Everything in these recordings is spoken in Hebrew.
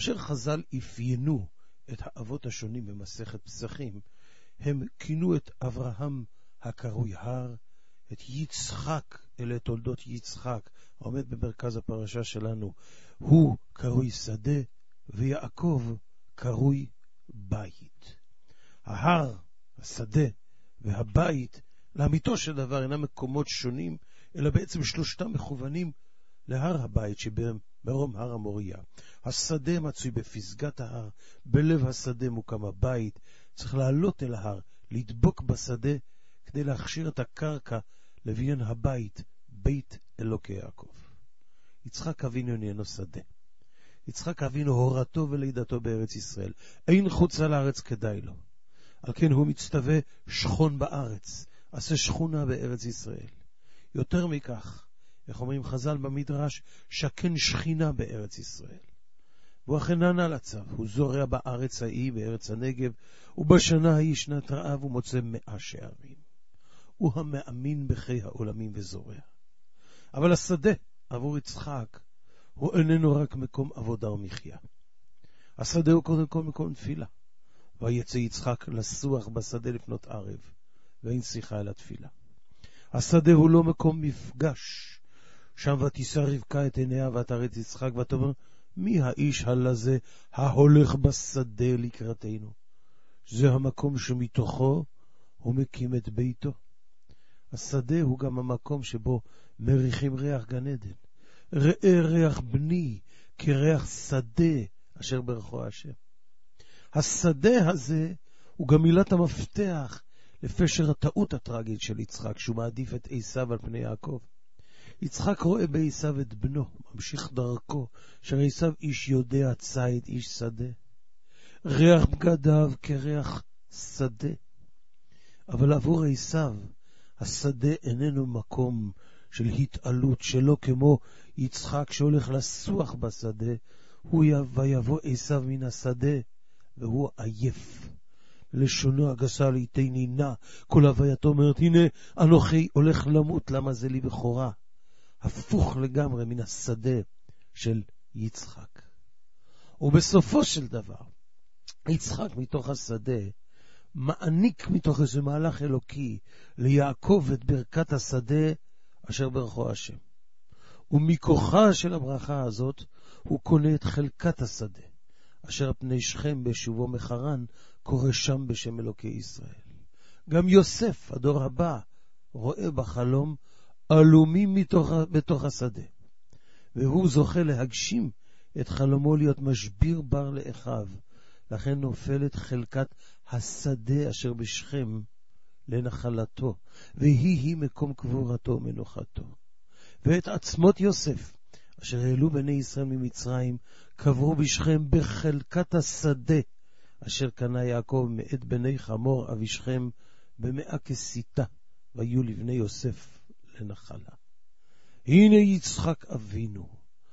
כאשר חז"ל אפיינו את האבות השונים במסכת פסחים, הם כינו את אברהם הקרוי הר, את יצחק, אלה תולדות יצחק, העומד במרכז הפרשה שלנו, הוא קרוי שדה, ויעקב קרוי בית. ההר, השדה והבית, לאמיתו של דבר אינם מקומות שונים, אלא בעצם שלושתם מכוונים להר הבית שברום הר המוריה. השדה מצוי בפסגת ההר, בלב השדה מוקם הבית, צריך לעלות אל ההר, לדבוק בשדה, כדי להכשיר את הקרקע לבניין הבית, בית אלוקי יעקב. יצחק אבינו איננו שדה. יצחק אבינו הורתו ולידתו בארץ ישראל. אין חוצה לארץ כדאי לו. על כן הוא מצטווה שכון בארץ, עשה שכונה בארץ ישראל. יותר מכך, איך אומרים חז"ל במדרש, שקן שכינה בארץ ישראל. והוא אכן ענה לצו, הוא זורע בארץ ההיא, בארץ הנגב, ובשנה ההיא שנת רעב הוא מוצא 100 שערים. הוא המאמין בחיי העולמים וזורע. אבל השדה עבור יצחק הוא איננו רק מקום עבודה ומחיה. השדה הוא קודם כל מקום תפילה. ויצא יצחק לסוח בשדה לפנות ערב, ואין שיחה אל התפילה. השדה הוא לא מקום מפגש. שם ותישא רבקה את עיניה ותראת יצחק ותאמר, מי האיש הלזה ההולך בשדה לקראתנו? זה המקום שמתוכו הוא מקים את ביתו. השדה הוא גם המקום שבו מריחים ריח גן עדן. ראה ריח בני כריח שדה אשר ברכו השם. השדה הזה הוא גם מילת המפתח לפשר הטעות הטרגית של יצחק, שהוא מעדיף את עשיו על פני יעקב. יצחק רואה בעשיו את בנו, ממשיך דרכו, שעשיו איש יודע ציד, איש שדה. ריח בגדיו כריח שדה. אבל עבור עשיו, השדה איננו מקום של התעלות, שלא כמו יצחק שהולך לסוח בשדה, הוא ויבוא עשיו מן השדה, והוא עייף. לשונו הגסה ליתי נינה, כל הווייתו אומרת, הנה אנוכי הולך למות, למה זה לי בכורה? הפוך לגמרי מן השדה של יצחק. ובסופו של דבר, יצחק מתוך השדה, מעניק מתוך איזה מהלך אלוקי ליעקב את ברכת השדה אשר ברכו השם. ומכוחה של הברכה הזאת הוא קונה את חלקת השדה, אשר פני שכם בשובו מחרן קורא שם בשם אלוקי ישראל. גם יוסף, הדור הבא, רואה בחלום אלומים בתוך השדה, והוא זוכה להגשים את חלומו להיות משביר בר לאחיו, לכן נופלת חלקת השדה אשר בשכם לנחלתו, והיא מקום קבורתו ומנוחתו. ואת עצמות יוסף, אשר העלו בני ישראל ממצרים, קברו בשכם בחלקת השדה, אשר קנה יעקב מאת בני חמור אבי שכם במאה כסיתה, ויהיו לבני יוסף לנחלה. הנה יצחק אבינו,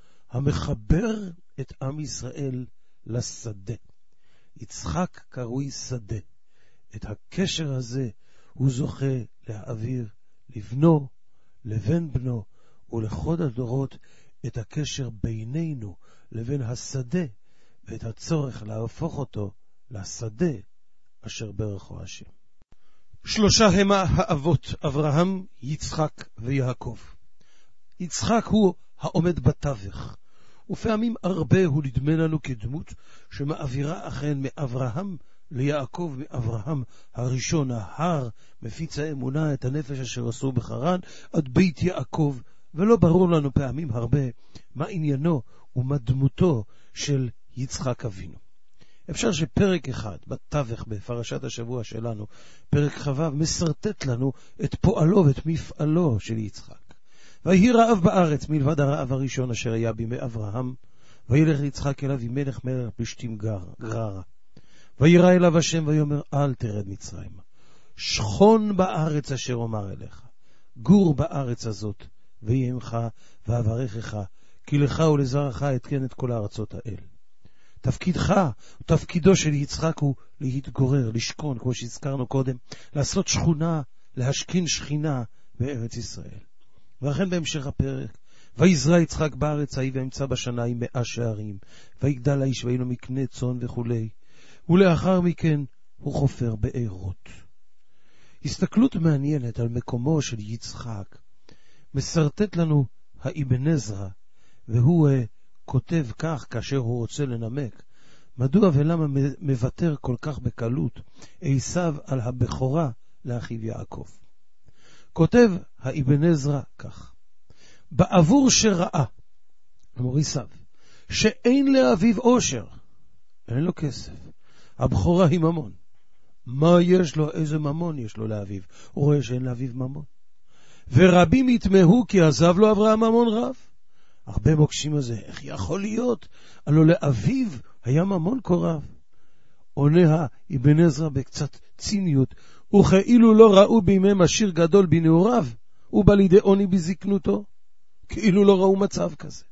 המחבר את עם ישראל לשדה. יצחק קרוי שדה. את הקשר הזה הוא זוכה להעביר לבנו, לבן בנו, ולכל הדורות את הקשר בינינו לבין השדה, ואת הצורך להפוך אותו לשדה אשר ברכו השם. שלושה הם האבות, אברהם, יצחק ויעקב. יצחק הוא העומד בתווך, ופעמים הרבה הוא נדמה לנו כדמות שמעבירה אכן מאברהם ליעקב, מאברהם הראשון, ההר, מפיץ האמונה, את הנפש אשר עשו בחרן, עד בית יעקב, ולא ברור לנו פעמים הרבה מה עניינו ומה דמותו של יצחק אבינו. אפשר שפרק אחד בתווך בפרשת השבוע שלנו, פרק חווה, מסרטט לנו את פועלו ואת מפעלו של יצחק. ויהי רעב בארץ מלבד הרעב הראשון אשר היה בימי אברהם, וילך יצחק אליו עם מלך פלישתים גררה. וירא אליו השם ויאמר, אל תרד מצרימה, שכון בארץ אשר אומר אליך, גור בארץ הזאת, ויהי עמך ואברכך, כי לך ולזרעך אתקן את כל הארצות האל. תפקידך, תפקידו של יצחק הוא להתגורר, לשכון, כמו שהזכרנו קודם, לעשות שכונה, להשכין שכינה בארץ ישראל. ואכן בהמשך הפרק, ויזרע יצחק בארץ ההיא וימצא בשנה עם 100 שערים, ויגדל האיש ויהי לו מקנה צאן וכו'. ולאחר מכן הוא חופר בארות. הסתכלות מעניינת על מקומו של יצחק מסרטט לנו האבן עזרא, והוא כותב כך כאשר הוא רוצה לנמק מדוע ולמה מוותר כל כך בקלות עשיו על הבכורה לאחיו יעקב. כותב האבן עזרא כך: בעבור שראה, אמר עשיו, שאין לאביו עושר, אין לו כסף, הבכורה היא ממון. מה יש לו? איזה ממון יש לו לאביו? הוא רואה שאין לאביו ממון. ורבים יתמהו כי עזב לו אברהם ממון רב. הרבה מוקשים על זה, איך יכול להיות? הלא לאביו היה ממון כה רב. עונה האבן עזרא בקצת ציניות, וכאילו לא ראו בימי עשיר גדול בנעוריו, הוא בא לידי עוני בזקנותו, כאילו לא ראו מצב כזה.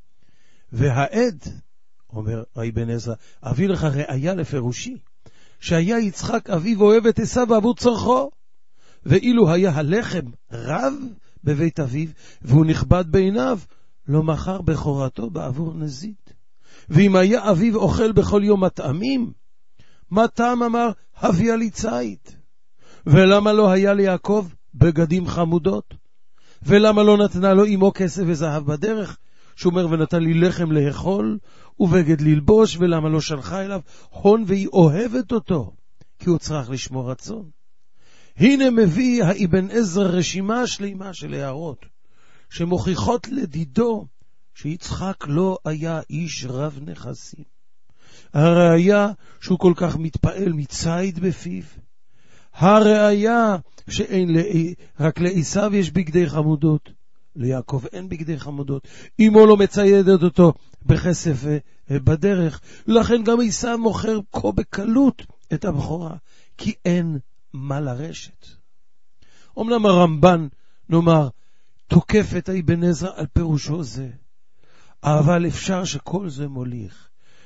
והעד, אומר האבן עזרא, אביא לך ראיה לפירושי, שהיה יצחק אביו אוהב את עשיו בעבור צורכו, ואילו היה הלחם רב בבית אביו, והוא נכבד בעיניו, לא מכר בכורתו בעבור נזית. ואם היה אביו אוכל בכל יום מטעמים, מה טעם? אמר, הביא לי ציד. ולמה לא היה ליעקב בגדים חמודות? ולמה לא נתנה לו אמו כסף וזהב בדרך? שאומר, ונתן לי לחם לאכול ובגד ללבוש, ולמה לא שלחה אליו הון והיא אוהבת אותו, כי הוא צריך לשמור רצון. הנה מביא האבן עזרא רשימה שלמה של הערות שמוכיחות לדידו שיצחק לא היה איש רב נכסים. הראיה שהוא כל כך מתפעל מציד בפיו, הראיה שאין רק לעשיו יש בגדי חמודות, ליעקב אין בגדי חמודות, אמו לא מציידת אותו בכסף בדרך, לכן גם עשיו מוכר כה בקלות את הבכורה, כי אין מה לרשת. אמנם הרמב"ן, נאמר, תוקף את האבן עזרא על פירושו זה, אבל אפשר שכל זה מוליך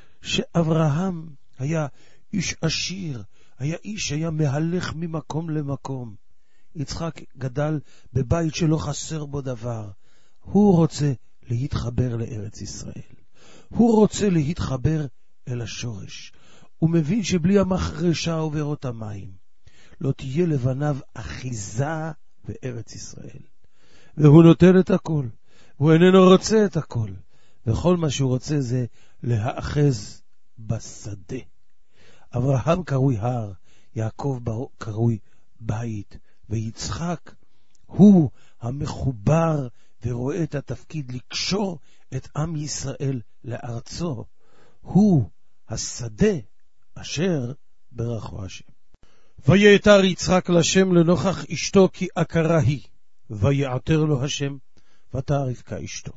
שאברהם היה איש עשיר, היה איש שהיה מהלך ממקום למקום. יצחק גדל בבית שלא חסר בו דבר. הוא רוצה להתחבר לארץ ישראל, הוא רוצה להתחבר אל השורש. הוא מבין שבלי המחרשה עוברות המים לא תהיה לבניו אחיזה בארץ ישראל, והוא נוטל את הכל, הוא איננו רוצה את הכל, וכל מה שהוא רוצה זה להאחז בשדה. אברהם קרוי הר, יעקב קרוי בית, ויצחק הוא המחובר ורואה את התפקיד לקשור את עם ישראל לארצו. הוא השדה אשר ברכו השם. ויעתר יצחק לשם לנוכח אשתו כי עקרה היא, ויעתר לו השם ותער רבקה אשתו.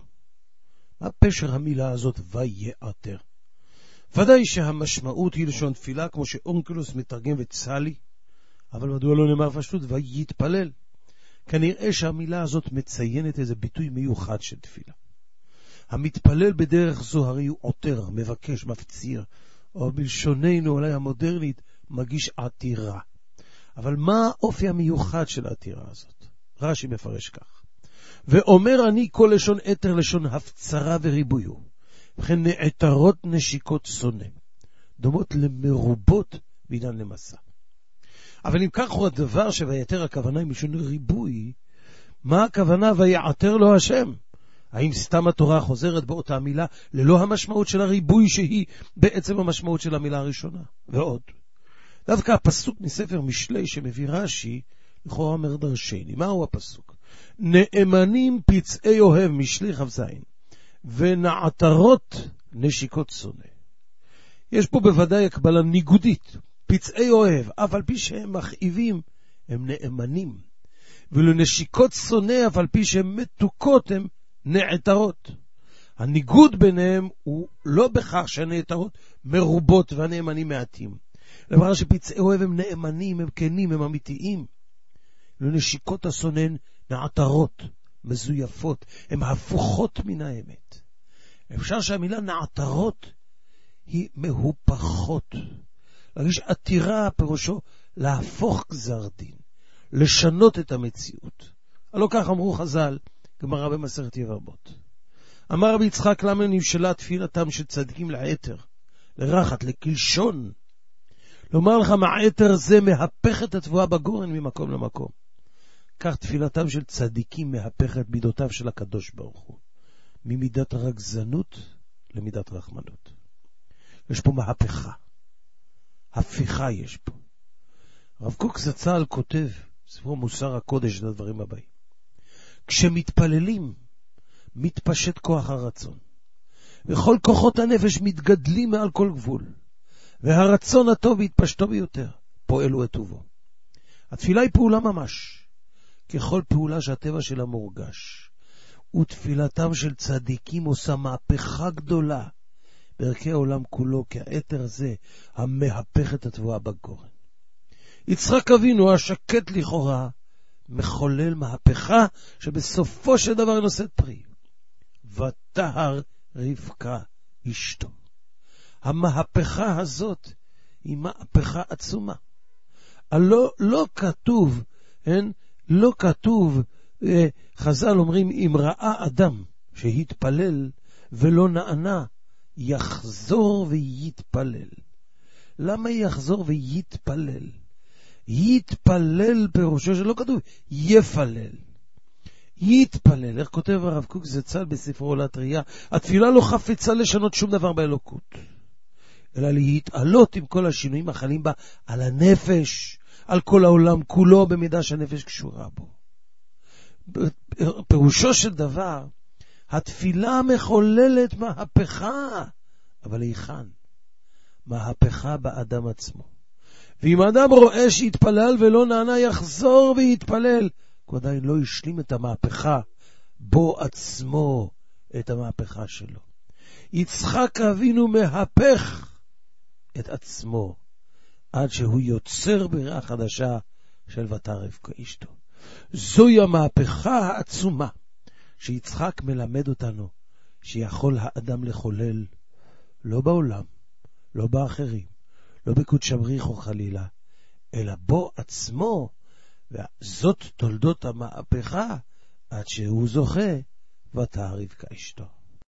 מה פשר המילה הזאת ויעתר? ודאי שהמשמעות היא לשון תפילה, כמו שאונקלוס מתרגם וצלי, אבל מדוע לא נאמר פשוט ויתפלל? כנראה שהמילה הזאת מציינת איזה ביטוי מיוחד של תפילה. המתפלל בדרך זו הרי הוא עותר, מבקש, מפציר, או בלשוננו אולי המודרנית מגיש עתירה. אבל מה האופי המיוחד של העתירה הזאת? רש"י מפרש כך: ואומר אני כל לשון עתר לשון הפצרה וריבוי הוא, וכן נעתרות נשיקות שונא, דומות למרובות בעניין למסע. אבל אם כך הוא הדבר שויעתר הכוונה היא משון ריבוי, מה הכוונה ויעתר לו השם? האם סתם התורה חוזרת באותה מילה ללא המשמעות של הריבוי שהיא בעצם המשמעות של המילה הראשונה? ועוד, דווקא הפסוק מספר משלי שמביא רש"י לכאורה אומר דרשני. מהו הפסוק? נאמנים פצעי אוהב, משלי כ"ז, ונעתרות נשיקות שונא. יש פה בוודאי הקבלה ניגודית. פצעי אוהב, אף על פי שהם מכאיבים, הם נאמנים. ולנשיקות שונא, אף על פי שהם מתוקות, הם נעתרות. הניגוד ביניהם הוא לא בכך שהנעתרות מרובות והנאמנים מעטים. למראה שפצעי אוהב הם נאמנים, הם כנים, הם אמיתיים. לנשיקות השונא נעתרות, מזויפות, הן הפוכות מן האמת. אפשר שהמילה נעתרות היא מהופכות. להגיש עתירה פירושו להפוך גזר דין, לשנות את המציאות. הלא כך אמרו חז"ל, גמרא במסכת יבמות. אמר רבי יצחק, למה נמשלה תפילתם של צדיקים לעתר, לרחת, לקלשון? לומר לך, מהעתר זה מהפך את התבואה בגורן ממקום למקום. כך תפילתם של צדיקים מהפך את מידותיו של הקדוש ברוך הוא, ממידת רגזנות למידת רחמנות. יש פה מהפכה, הפיכה יש פה. הרב קוק זצ"ל כותב, ספרו מוסר הקודש, את הדברים הבאים. כשמתפללים, מתפשט כוח הרצון, וכל כוחות הנפש מתגדלים מעל כל גבול, והרצון הטוב התפשטו ביותר, פועלו את טובו. התפילה היא פעולה ממש, ככל פעולה שהטבע שלה מורגש, ותפילתם של צדיקים עושה מהפכה גדולה בערכי העולם כולו, כי העתר זה המהפך את התבואה בגורן. יצחק אבינו השקט לכאורה מחולל מהפכה שבסופו של דבר נושאת פרי. ותהר רבקה אשתו. המהפכה הזאת היא מהפכה עצומה. לא כתוב, לא כתוב, חז"ל אומרים, אם ראה אדם שהתפלל ולא נענה, יחזור ויתפלל. למה יחזור ויתפלל? יתפלל פירושו שלא כתוב יפלל. יתפלל, איך כותב הרב קוק זצ"ל בספרו עולת ראייה, התפילה לא חפצה לשנות שום דבר באלוקות, אלא להתעלות עם כל השינויים החלים בה על הנפש, על כל העולם כולו, במידה שהנפש קשורה בו. פירושו של דבר, התפילה מחוללת מהפכה, אבל היכן? מהפכה באדם עצמו. ואם האדם רואה שהתפלל ולא נענה, יחזור ויתפלל. הוא עדיין לא השלים את המהפכה, בו עצמו את המהפכה שלו. יצחק אבינו מהפך את עצמו, עד שהוא יוצר בריאה חדשה של ותהר רבקה אשתו. זוהי המהפכה העצומה, שיצחק מלמד אותנו, שיכול האדם לחולל, לא בעולם, לא באחרים, לא בקודש בריחו חלילה, אלא בו עצמו, וזאת תולדות המהפכה, עד שהוא זוכה ותהר רבקה אשתו.